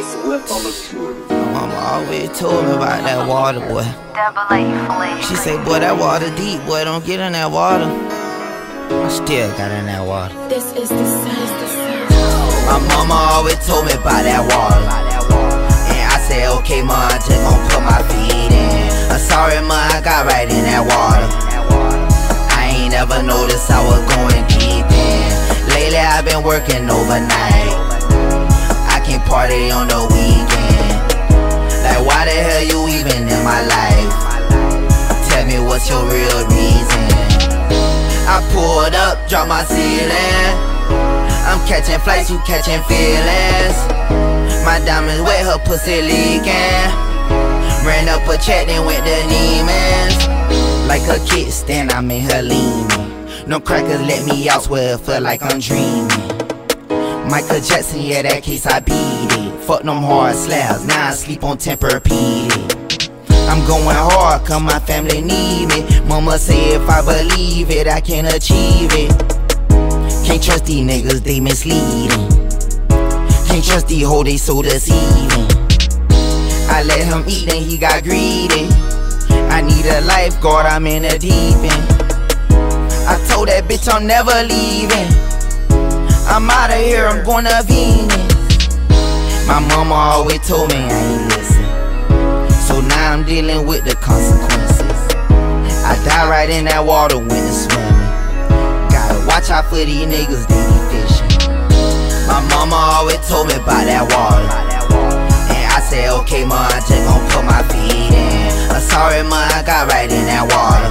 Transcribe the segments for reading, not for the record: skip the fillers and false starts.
My mama always told me about that water, boy. She say, boy, that water deep, boy, don't get in that water. I still got in that water. This is the sound. My mama always told me about that water, and I said, okay, ma, I just gon' put my feet in. I'm sorry, ma, I got right in that water. I ain't ever noticed I was going deep in. Lately I've been working overnight. I can't party on the weekend. Like, why the hell you even in my life? Tell me what's your real reason. I pulled up, dropped my ceiling. I'm catching flights, you catching feelings. My diamonds wet, her pussy leaking. Ran up a check, then went to Neiman's. Like a kickstand, I made her leaning. No crackers let me out, swear it feel like I'm dreaming. Michael Jackson, yeah, that case I beat it. Fuck them hard slabs, now I sleep on Tempur-Pedic. I'm going hard, cause my family need me. Mama say if I believe it, I can achieve it. Can't trust these niggas, they misleading. Can't trust these hoes, they so deceiving. I let him eat and he got greedy. I need a lifeguard, I'm in the deep end. I told that bitch I'm never leaving. I'm outta here, I'm going to Venus. My mama always told me I ain't listen. So now I'm dealing with the consequences. I die right in that water when it's swimming. Gotta watch out for these niggas, they be fishing. My mama always told me about that water, and I said, okay, ma, I just gon' put my feet in. I'm sorry, ma, I got right in that water.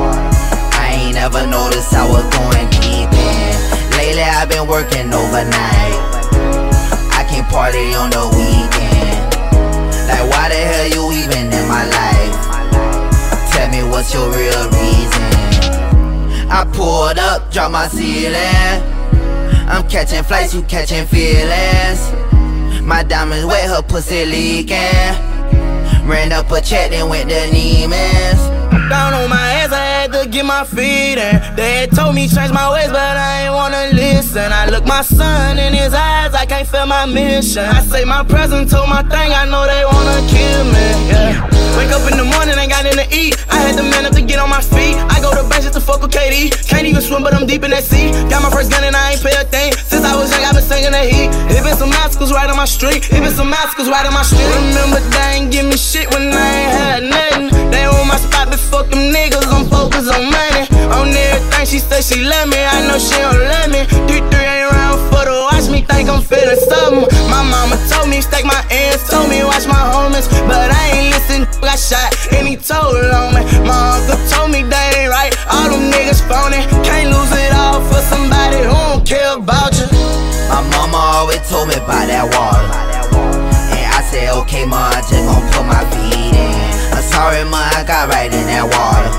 I ain't ever noticed I was going deep in. Lately I've been working overnight. I can't party on the weekend. Like, why the hell you even in my life? Tell me what's your real reason. I pulled up, dropped my ceiling. I'm catching flights, you catching feelings. My diamonds wet, her pussy leaking. Ran up a check, then went to Neiman's. Down on my ass, I had to get my feet in. They had told me change my ways, but I ain't wanna listen. I look my son in his eyes, I can't feel my mission. I say my present, told my thing, I know they wanna kill me, yeah. Wake up in the morning, ain't got nothing to eat. I had to man up to get on my feet. I go to bench just to fuck with KD. Can't even swim, but I'm deep in that sea. Got my first gun and I ain't pay a thing. Since I was young, I been singing the heat. It been some obstacles right on my street. It been some obstacles right on my street. Remember, they ain't give me shit when I ain't had nothing. They on my spot, but fuck them niggas. I'm focused on money. On everything, she say she love me. I know she don't love me. 3-3 ain't around for to watch me think I'm feeling something. My mama told me, stack my ends, told me watch my homies, but I ain't listen. Got shot and he told on me. My uncle told me that ain't right. All them niggas phony. Can't lose it all for somebody who don't care about you. My mama always told me about that water, and I said, okay, ma, I just gon' put my feet in. I'm sorry, ma, I got right in that water.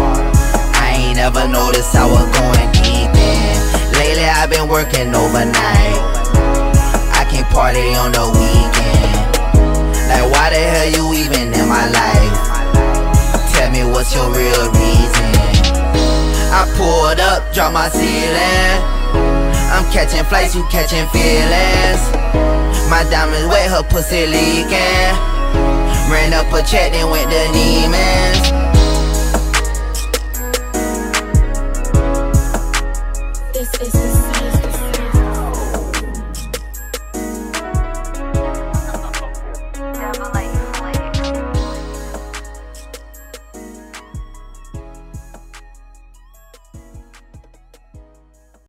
I ain't ever noticed I was going deep in. Lately I've been working overnight. I can't party on the weekend. Like, why the hell you even in my life? Tell me what's your real reason. I pulled up, dropped my ceiling. I'm catching flights, you catching feelings. My diamonds wet, her pussy leaking. Ran up a check, then went to Neiman's. This is